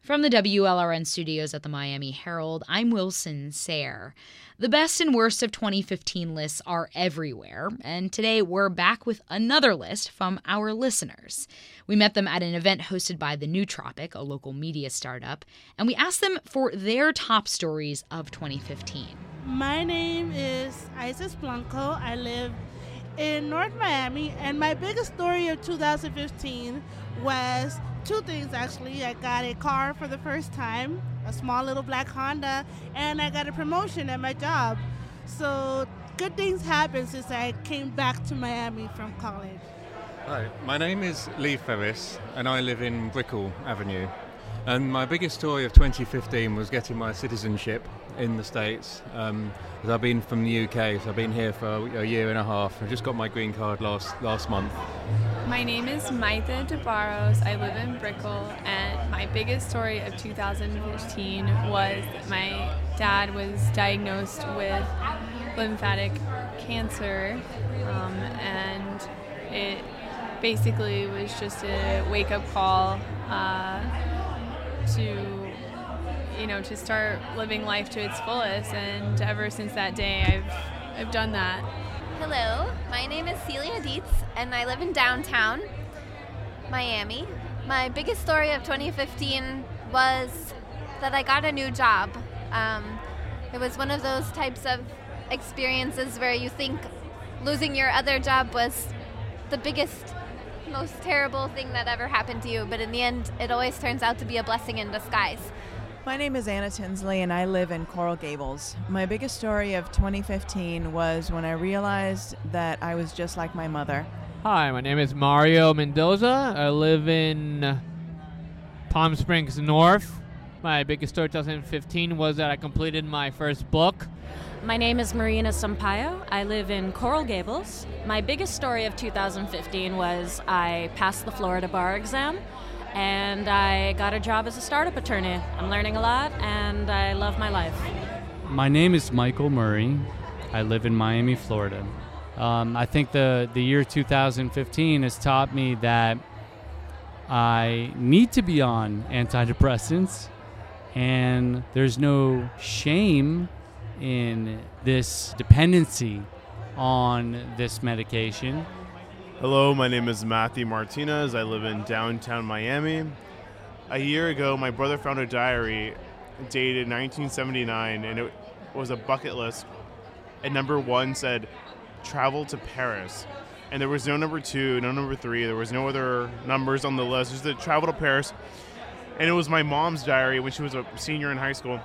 From the WLRN studios at the Miami Herald, I'm Wilson Sayre. The best and worst of 2015 lists are everywhere, and today we're back with another list from our listeners. We met them at an event hosted by the Nootropic, a local media startup, and we asked them for their top stories of 2015. My name is Isis Blanco. I live in North Miami, and my biggest story of 2015 was two things, actually. I got a car for the first time, a small little black Honda, and I got a promotion at my job. So good things happened since I came back to Miami from college. Hi, my name is Lee Ferris, and I live in Brickell Avenue. And my biggest story of 2015 was getting my citizenship in the States. I've been from the UK, so I've been here for a year and a half. I just got my green card last month. My name is Maitha DeBarros. I live in Brickell, and my biggest story of 2015 was my dad was diagnosed with lymphatic cancer, and it basically was just a wake-up call to start living life to its fullest, and ever since that day I've done that. Hello, my name is Celia Dietz, and I live in downtown Miami. My biggest story of 2015 was that I got a new job. It was one of those types of experiences where you think losing your other job was the biggest, most terrible thing that ever happened to you, but in the end, it always turns out to be a blessing in disguise. My name is Anna Tinsley, and I live in Coral Gables. My biggest story of 2015 was when I realized that I was just like my mother. Hi, my name is Mario Mendoza. I live in Palm Springs North. My biggest story of 2015 was that I completed my first book. My name is Marina Sampaio. I live in Coral Gables. My biggest story of 2015 was I passed the Florida bar exam, and I got a job as a startup attorney. I'm learning a lot, and I love my life. My name is Michael Murray. I live in Miami, Florida. I think the year 2015 has taught me that I need to be on antidepressants, and there's no shame in this dependency on this medication. Hello, my name is Matthew Martinez. I live in downtown Miami. A year ago, my brother found a diary dated 1979, and it was a bucket list. And number one said, travel to Paris. And there was no number two, no number three. There was no other numbers on the list. Just said travel to Paris. And it was my mom's diary when she was a senior in high school.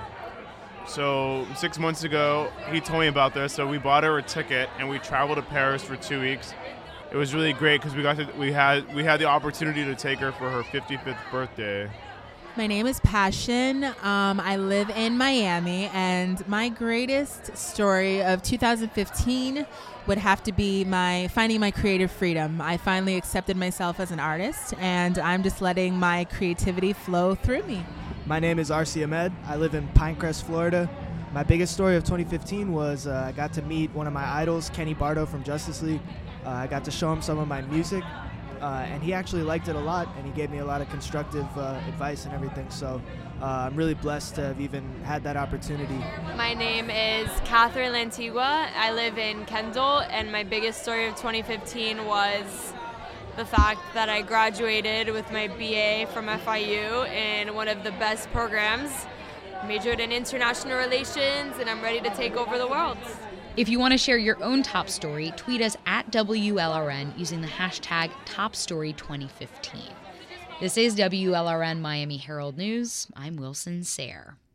So 6 months ago, he told me about this. So we bought her a ticket, and we traveled to Paris for 2 weeks. It was really great because we had the opportunity to take her for her 55th birthday. My name is Passion. I live in Miami, and my greatest story of 2015 would have to be finding my creative freedom. I finally accepted myself as an artist, and I'm just letting my creativity flow through me. My name is R.C. Ahmed. I live in Pinecrest, Florida. My biggest story of 2015 was I got to meet one of my idols, Kenny Bardo from Justice League. I got to show him some of my music, and he actually liked it a lot, and he gave me a lot of constructive advice and everything. So I'm really blessed to have even had that opportunity. My name is Catherine Lantigua. I live in Kendall, and my biggest story of 2015 was the fact that I graduated with my BA from FIU in one of the best programs, majored in international relations, and I'm ready to take over the world. If you want to share your own top story, tweet us at WLRN using the hashtag TopStory2015. This is WLRN Miami Herald News. I'm Wilson Sayre.